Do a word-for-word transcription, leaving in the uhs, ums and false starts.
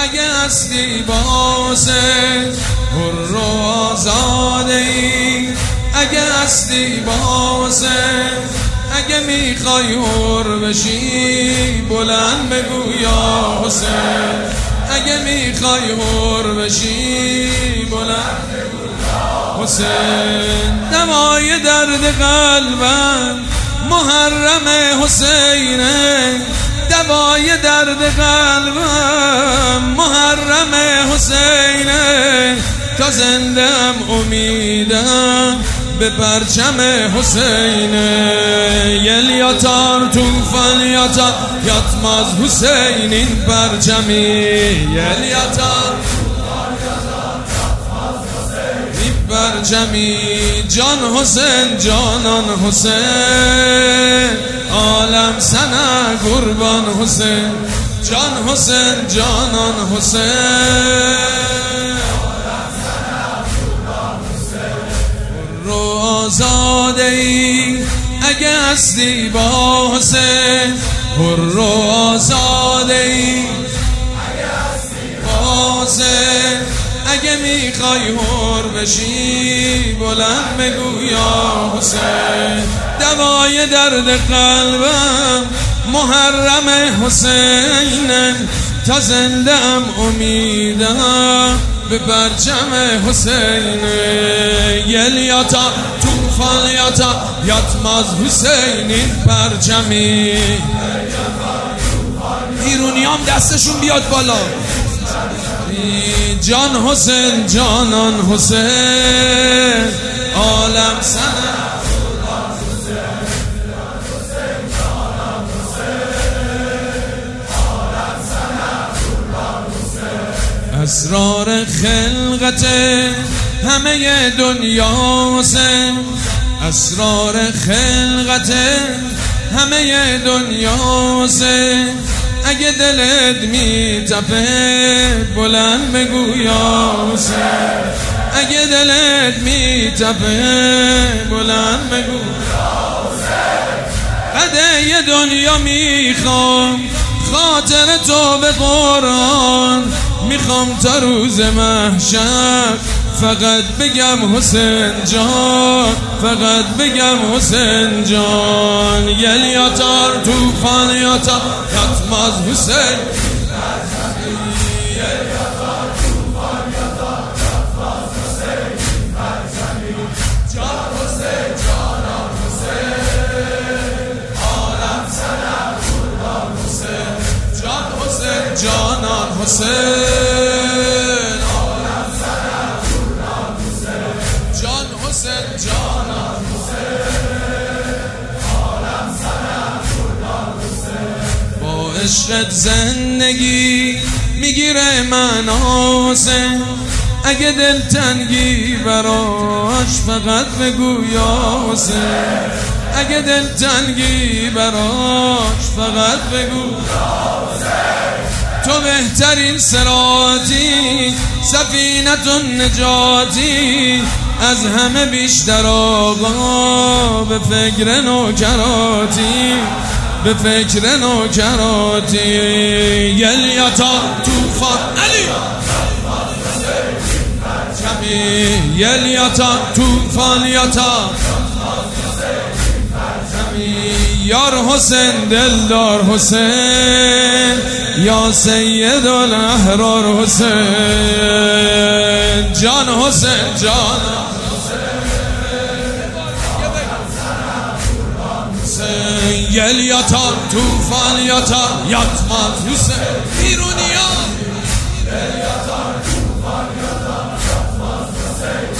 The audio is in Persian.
اگه هستی بازه حر و آزاده ای، اگه هستی بازه، اگه میخوای حر بشی بلند بگو یا حسین، اگه میخوای حر بشی بلند بگو یا حسین. دوای درد قلبم محرم حسینه، دوای درد قلبم محرم حسینه، تا زندم امیدم به پرچم حسینه. یلیاتار توفان یاتا یاتماز حسین این پرچمی، یلیاتار این پرچمی. جان حسین جانان حسین، عالم سنا قربان حسین، جان حسین جانان حسین، رو آزاده ای، اگه هستی با حسین حر و آزاده ای، اگه هستی با حسین، اگه میخوای حر بشی بلند بگو یا حسین. دوای درد قلبم محرم حسینه، تا زندم امیدم به پرچم حسینه. یلیاتا توفان یاتا یاتماز حسین این پرچمی. ایرونیام دستشون بیاد بالا. جان حسین جانان حسین، عالم سنا اسرار خلقت همه دنیا حسین، اسرار خلقت همه دنیا حسین، اگه دلت میتپه بلند بگو یا حسین، اگه دلت میتپه بلند بگو یا حسین. قده دنیا میخوام خاطر تو به قرآن، میخوام تا روز محشر فقط بگم حسین جان، فقط بگم حسین جان. یلیاتار توفان یاتا یاتماز حسین، یلیاتار توفان یاتا یاتماز حسین، جان حسین جانان حسین، عالم سنا قربان حسین، جان حسین جانان حسین، جانان حسین، عالم سنا قربان حسین. با عشقت زندگی میگیره من حسین، اگه دل تنگی براش فقط بگو یا حسین، اگه دل تنگی براش فقط بگو یا حسین. تو بهترین صراطی سفینة نجاتی، از همه بیشتر آقا به فکر نوکراتی، به فکر نوکراتی. یلیاتا توفان علی جمی، یلیاتا توفان یاتا یار حسین دلدار حسین، یا سید الاحرار حسین، جان حسین جان حسین. یلیاتا توفان یاتا یاتماز حسین. ایرونیان یلیاتا توفان یاتا یاتماز حسین.